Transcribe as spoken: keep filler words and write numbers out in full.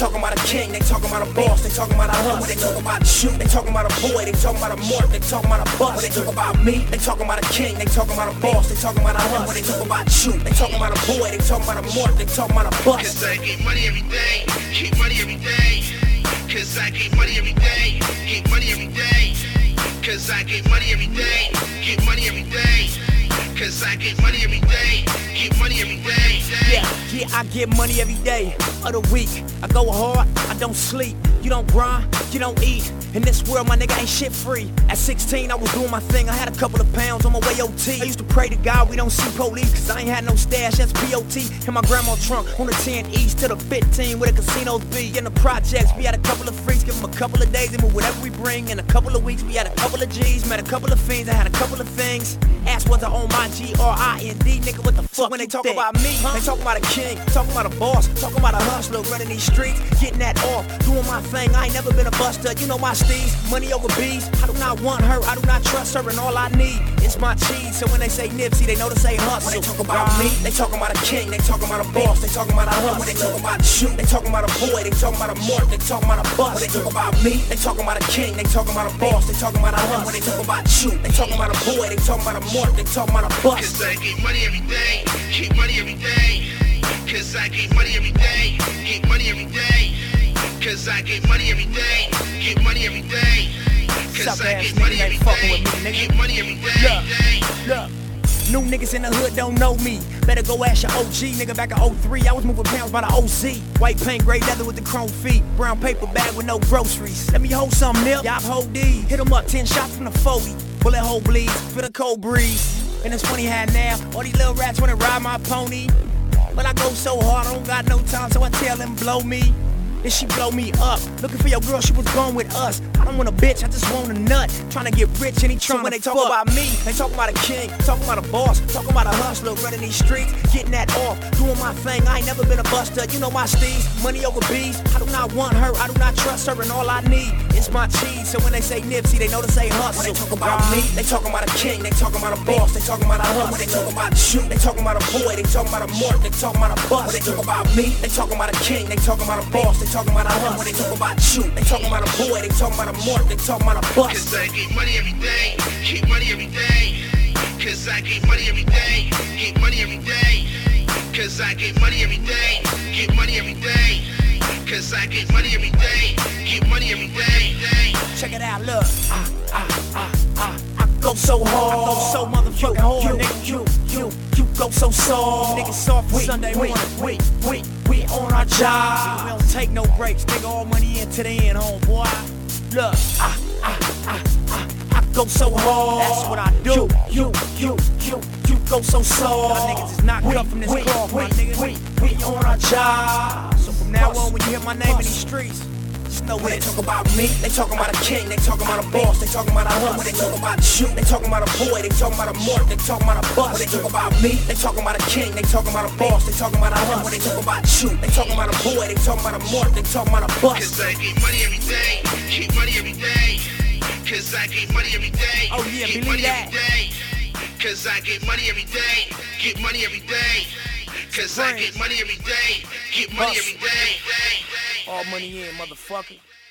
talking about a king, they talking about a boss, they talking about a hustle. They talking about you, they talking about a boy, they talking about a morph, they talking about a bust. They talk about me, they talking about a king, they talking about a boss, they talking about a hustle. They talk about you, they talking about a boy, they talking about a morph, they talking about a bust. Cause I get money every day, get money every day. Cause I get money every day, get money every day. Cause I get money every day, get money every day. Cause I get money every day, get money every day. Yeah, yeah, I get money every day of the week. I go hard, I don't sleep. You don't grind, you don't eat. In this world, my nigga ain't shit free. At sixteen, I was doing my thing. I had a couple of pounds on my way O T. I used to pray to God we don't see police, cause I ain't had no stash, that's P O T. In my grandma's trunk, on the ten east to the fifteen, where the casinos be. In the projects, we had a couple of freaks, give them a couple of days, and move whatever we bring. In a couple of weeks, we had a couple of G's, met a couple of fiends, I had a couple of things. Ask was I on my G R I N D, nigga, what the fuck? So when they talk think? about me, huh? They talking about a king, talking about a boss, talking about a hustler, running these streets, getting that off, doing my thing. I ain't never been a buster, you know my steez, money over bees. I do not want her, I do not trust her, and all I need is my cheese. So when they say Nipsey, they know to say hustle. When they talk about me, they talking about a king, they talking about a boss, they talking about a hustle. When they talk about you, they talking about a boy, they talking about a morph, they talking about a bust. When they talk about me, they talking about a king, they talking about a boss, they talking about a hustle. When they talk about you, they talking about a boy, they talking about a morph, they talking about a bust. Cause I get money every day, get money every day. Cause I get money every day, get money every day. Cause I get money every day, get money every day. Cause I get money every day, get money every day. Look, look. New niggas in the hood don't know me. Better go ask your O G, nigga back in oh three. I was moving pounds by the O Z. White paint, gray leather with the chrome feet. Brown paper bag with no groceries. Let me hold some milk, y'all hold these. Hit 'em up, ten shots from the forty. Bullet hole bleeds, feel the cold breeze. And it's funny how now, all these little rats wanna ride my pony. But I go so hard, I don't got no time, so I tell them blow me. Then she blow me up. Looking for your girl, she was gone with us. I don't want a bitch, I just want a nut. Trying to get rich and he trying so when to they talk fuck. about me, they talking about a king, talking about a boss, talking about a hustler, running these streets, getting that off, doing my thing. I ain't never been a buster, you know my steez, money over bees. I do not want her, I do not trust her, and all I need is my cheese. So when they say Nipsey, they know to say hustle. When they talk about me, they talking about a king, they talking about a boss, they talking about a hustle. When they talk about you, they talking about a boy, they talking about a morph, they talking about a bust. When they talk about me, they talking about a king, they talking about a boss, they talking about a hustle. When they talk about you, they talking about a boy, they talking about a morph, they talking about a bust. Cause I get money every day, get money every day. Cause I get money every day, get money every day. Cause I get money every day, get money every day. Cause I get money every day, get money every day. Check it out, look. I, I, I, I, I go so hard, I go so motherfucking hard, nigga. You, you, you go so soft. Niggas soft for Sunday morning. We, we, we on our job. We don't take no breaks, nigga. All money in to the end, homeboy. Look, I, I, I, I, I go so hard. That's what I do. You, you, you, you go so soft. Y'all niggas is not cut from this cloth, my nigga. We, we on our job. So from now on, when you hear my name in these streets, just know when they talk about me, they talking about a king, they talking about a boss, they talking about a hustle. When they talk about you, they talking about a boy, they talking about a morph, they talking about a bust. When they talk about me, they talking about a king, they talking about a boss, they talking about a hustle. When they talk about you, they talking about a boy, they talking about a morph, they talking about a bust. Cause I get money every day, get money every day. Cause I get money every day, oh yeah, get believe money that. every day. Cause I get money every day, get money every day. Cause I get money every day, get money every day. All money in, motherfucker.